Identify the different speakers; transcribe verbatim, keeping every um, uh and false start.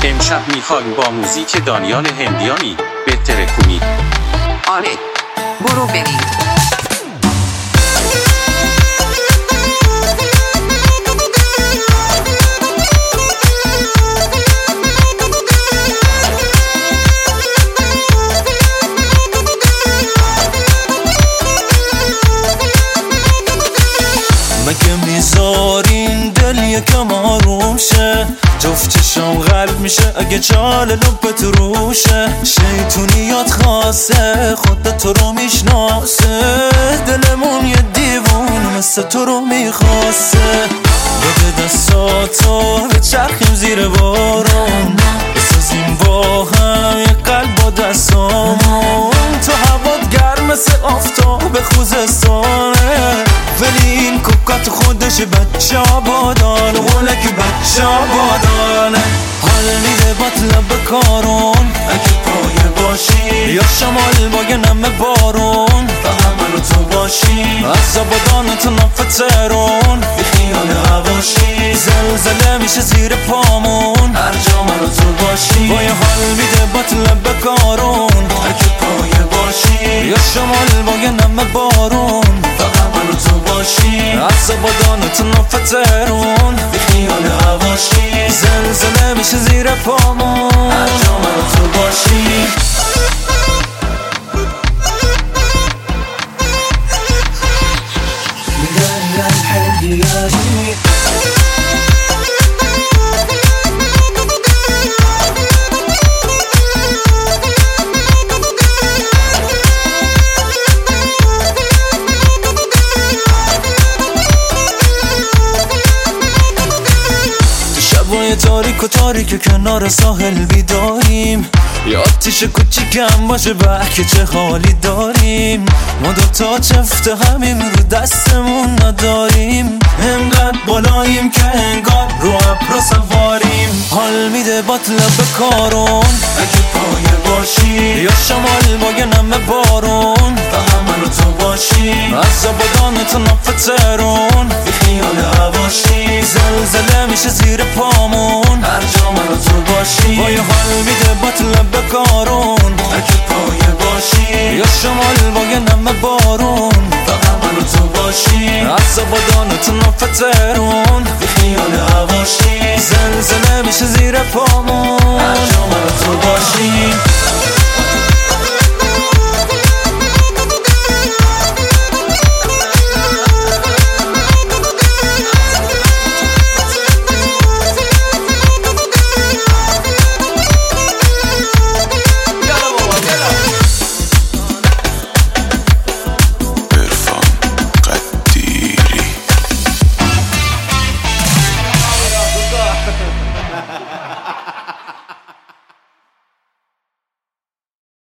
Speaker 1: امشب میخوایم با موزیک دانیال هندیانی بهتره کنید.
Speaker 2: آره برو بریم.
Speaker 3: مگه میذارین دل یکم آروم شه، جفت چشم قلب میشه اگه چال لبت روشه. شیطونیات خاصه خودت تو رو میشناسه، دلمون یه دیوون مثل تو رو میخواسته. بده دستاتو به چرخیم زیر بارون، بسازیم با هم یه قلب با دستامون. تو هوات گرم مثل آفتاب خوزستانه، ولی این کوکات خودش بچه آبادانه، ولک بچه آبادانه. حال میده باطلب بکارون اگه پایه باشی، یا شمال با یه نمه بارون فقط من و تو باشی. از آبادان تا نفت ترون بی خیال هواشی، زلزله میشه زیر پامون هر جا من و تو باشی. با یه حال میده باطلب بکارون اگه پایه باشی، یا شمال با یه نمه بارون فقط من و تو باشی. از آبادان تا نفت ترون بی خیال هواشی، زلزله میشه زیر پامون هر جا من و تو باشی. شبای تاریک و تاریک کنار ساحل بیداریم، یه آتیش کوچیکم باشه بحکه چه حالی داریم. ما دوتا چفت همیم رو دستمون نداریم، انقدر بالاییم که انگار رو ابر سواریم. حال میده باطلب بکارون اگه پایه باشی، یا شمال با یه نمه بارون فقط من و تو باشی. از آبادان تا نفت ترون بی خیال هواشی، زلزله میشه زیر پامون هر جا من و تو باشی. با یه حال میده باطلب بکارون اگه پایه باشی، یا شمال با یه نمه بارون فقط من و تو باشی. از آبادان تا نفت ترون بی خیال هواشی، زلزله میشه زیر پامون هر جا من و تو باشی.